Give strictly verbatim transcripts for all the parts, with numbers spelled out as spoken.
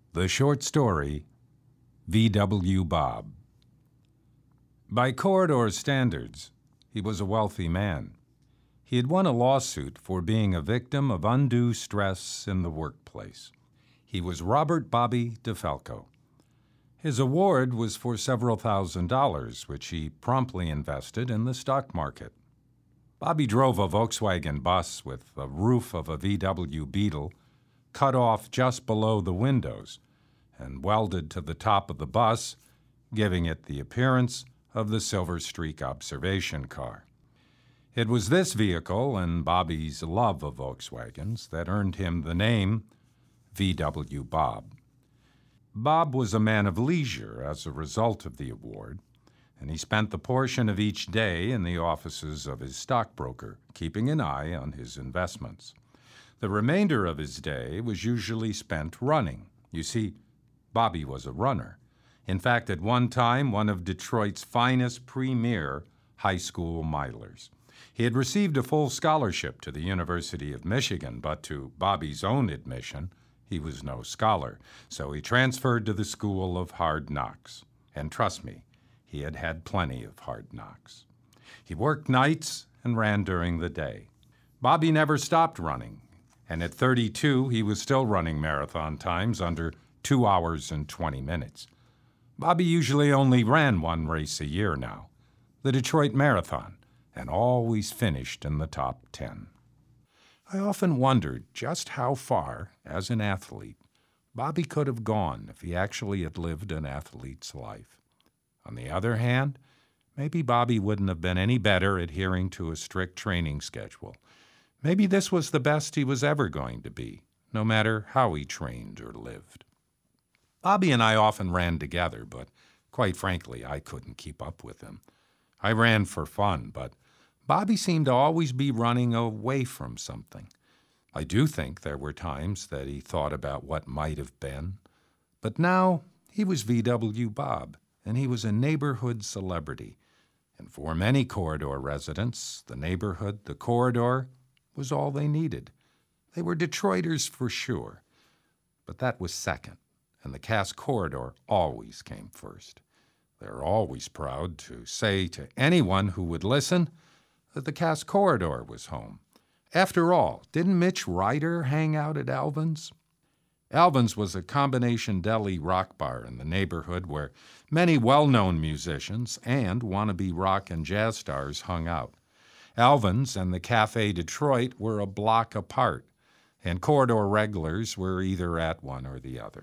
The short story, V W Bob. By corridor standards, he was a wealthy man. He had won a lawsuit for being a victim of undue stress in the workplace. He was Robert Bobby DeFalco. His award was for several thousand dollars, which he promptly invested in the stock market. Bobby drove a Volkswagen bus with the roof of a V W Beetle cut off just below the windows and welded to the top of the bus, giving it the appearance of the Silver Streak observation car. It was this vehicle and Bobby's love of Volkswagens that earned him the name V W Bob. Bob was a man of leisure as a result of the award, and he spent the portion of each day in the offices of his stockbroker, keeping an eye on his investments. The remainder of his day was usually spent running. You see, Bobby was a runner. In fact, at one time, one of Detroit's finest premier high school milers. He had received a full scholarship to the University of Michigan, but to Bobby's own admission, he was no scholar, so he transferred to the School of Hard Knocks. And trust me, he had had plenty of hard knocks. He worked nights and ran during the day. Bobby never stopped running, and at thirty-two, he was still running marathon times under two hours and twenty minutes. Bobby usually only ran one race a year now, the Detroit Marathon, and always finished in the top ten. I often wondered just how far, as an athlete, Bobby could have gone if he actually had lived an athlete's life. On the other hand, maybe Bobby wouldn't have been any better adhering to a strict training schedule. Maybe this was the best he was ever going to be, no matter how he trained or lived. Bobby and I often ran together, but quite frankly, I couldn't keep up with him. I ran for fun, but Bobby seemed to always be running away from something. I do think there were times that he thought about what might have been, but now he was V W Bob, and he was a neighborhood celebrity. And for many corridor residents, the neighborhood, the corridor, was all they needed. They were Detroiters for sure, but that was second, and the Cass Corridor always came first. They're always proud to say to anyone who would listen that the Cass Corridor was home. After all, didn't Mitch Ryder hang out at Alvin's? Alvin's was a combination deli rock bar in the neighborhood where many well-known musicians and wannabe rock and jazz stars hung out. Alvin's and the Cafe Detroit were a block apart, and corridor regulars were either at one or the other.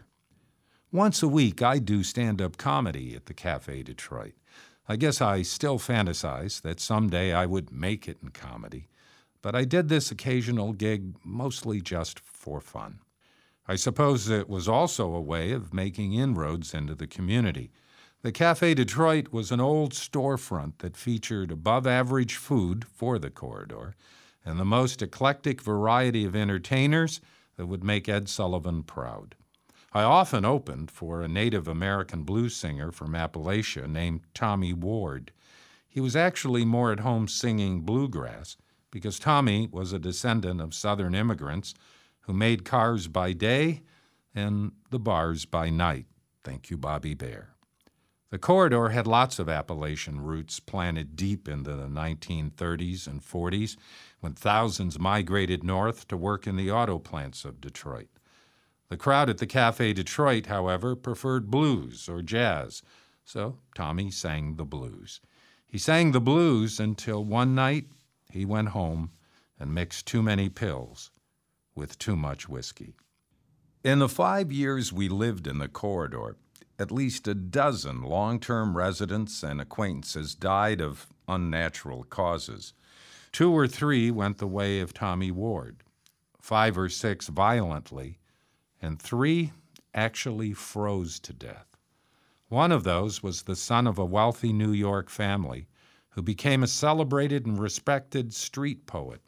Once a week, I do stand-up comedy at the Cafe Detroit. I guess I still fantasize that someday I would make it in comedy, but I did this occasional gig mostly just for fun. I suppose it was also a way of making inroads into the community. The Cafe Detroit was an old storefront that featured above-average food for the corridor and the most eclectic variety of entertainers that would make Ed Sullivan proud. I often opened for a Native American blues singer from Appalachia named Tommy Ward. He was actually more at home singing bluegrass because Tommy was a descendant of Southern immigrants who made cars by day and the bars by night. Thank you, Bobby Bear. The corridor had lots of Appalachian roots planted deep into the nineteen thirties and forties when thousands migrated north to work in the auto plants of Detroit. The crowd at the Cafe Detroit, however, preferred blues or jazz, so Tommy sang the blues. He sang the blues until one night he went home and mixed too many pills with too much whiskey. In the five years we lived in the corridor, at least a dozen long-term residents and acquaintances died of unnatural causes. Two or three went the way of Tommy Ward, five or six violently, and three actually froze to death. One of those was the son of a wealthy New York family who became a celebrated and respected street poet.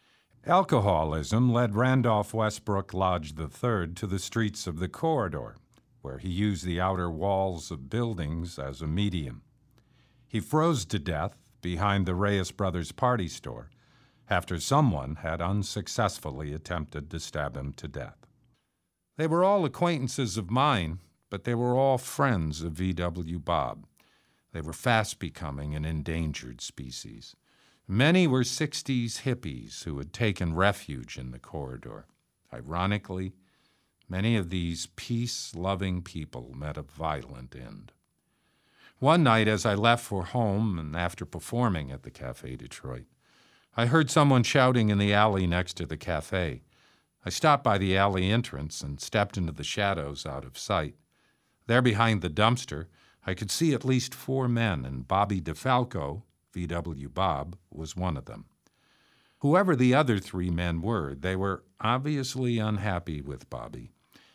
Alcoholism led Randolph Westbrook Lodge the third to the streets of the corridor, where he used the outer walls of buildings as a medium. He froze to death behind the Reyes Brothers party store after someone had unsuccessfully attempted to stab him to death. They were all acquaintances of mine, but they were all friends of V W Bob. They were fast becoming an endangered species. Many were sixties hippies who had taken refuge in the corridor. Ironically, many of these peace-loving people met a violent end. One night as I left for home and after performing at the Café Detroit, I heard someone shouting in the alley next to the cafe. I stopped by the alley entrance and stepped into the shadows out of sight. There behind the dumpster, I could see at least four men, and Bobby DeFalco, V W Bob, was one of them. Whoever the other three men were, they were obviously unhappy with Bobby.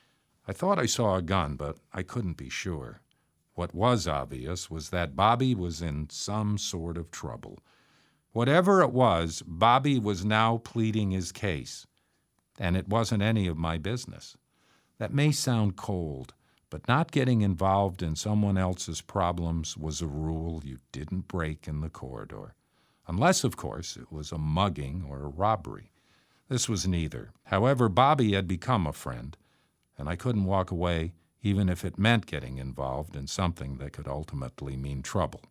I thought I saw a gun, but I couldn't be sure. What was obvious was that Bobby was in some sort of trouble. Whatever it was, Bobby was now pleading his case, and it wasn't any of my business. That may sound cold, but not getting involved in someone else's problems was a rule you didn't break in the corridor. Unless, of course, it was a mugging or a robbery. This was neither. However, Bobby had become a friend, and I couldn't walk away even if it meant getting involved in something that could ultimately mean trouble.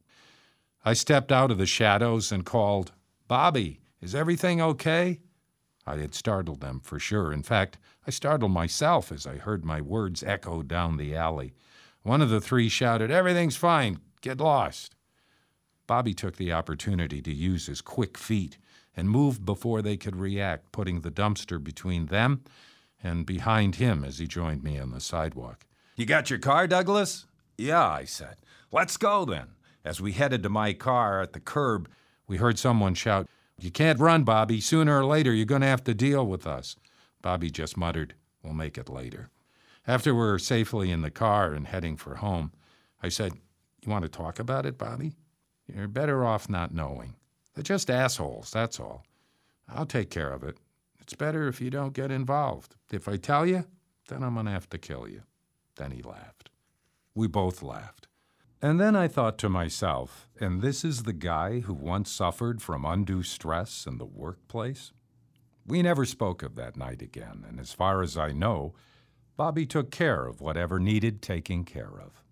I stepped out of the shadows and called, "Bobby, is everything okay?" I had startled them for sure. In fact, I startled myself as I heard my words echo down the alley. One of the three shouted, "Everything's fine. Get lost." Bobby took the opportunity to use his quick feet and moved before they could react, putting the dumpster between them and behind him as he joined me on the sidewalk. "You got your car, Douglas?" "Yeah," I said. "Let's go then." As we headed to my car at the curb, we heard someone shout, "You can't run, Bobby. Sooner or later, you're going to have to deal with us." Bobby just muttered, "We'll make it later." After we were safely in the car and heading for home, I said, "You want to talk about it, Bobby? You're better off not knowing. They're just assholes, that's all. I'll take care of it. It's better if you don't get involved. If I tell you, then I'm going to have to kill you." Then he laughed. We both laughed. And then I thought to myself, and this is the guy who once suffered from undue stress in the workplace? We never spoke of that night again, and as far as I know, Bobby took care of whatever needed taking care of.